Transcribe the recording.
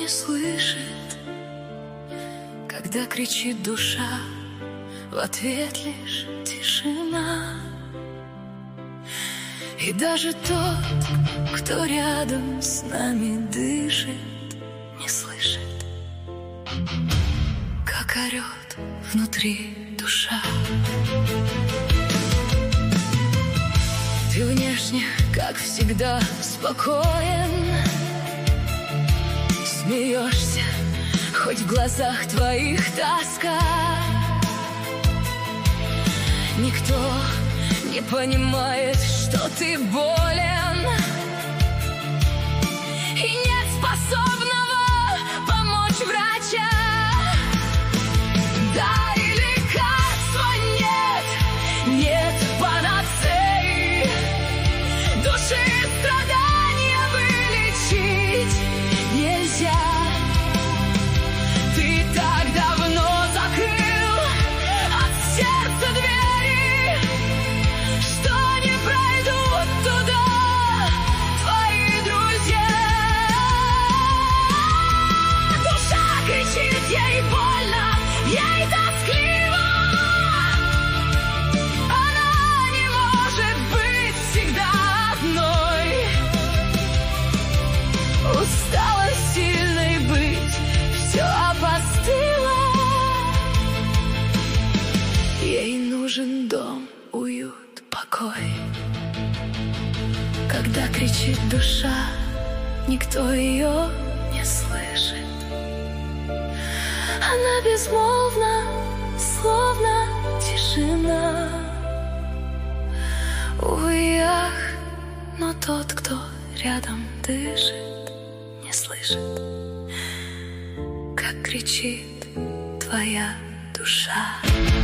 не слышит, когда кричит душа, в ответ лишь тишина. И даже тот, кто рядом с нами дышит, не слышит, как орет внутри душа. Ты внешне, как всегда, спокоен, смеешься, хоть в глазах твоих тоска. Никто не понимает, что ты болен, и нет способного помочь врача. Да, и лекарства нет, нет панацеи, души страдания вылечить нельзя. Ты так давно закрыл от сердца двери, что не пройдут туда твои друзья. Душа кричит, ей больно, ей тоскливо. Она не может быть всегда одной. Устала сильной быть, все опостыло. Ей нужен дом, уют, покой. Когда кричит душа, никто ее не слышит. Она безмолвна, словно тишина. Увы, ах, но тот, кто рядом дышит, не слышит, как кричит твоя душа.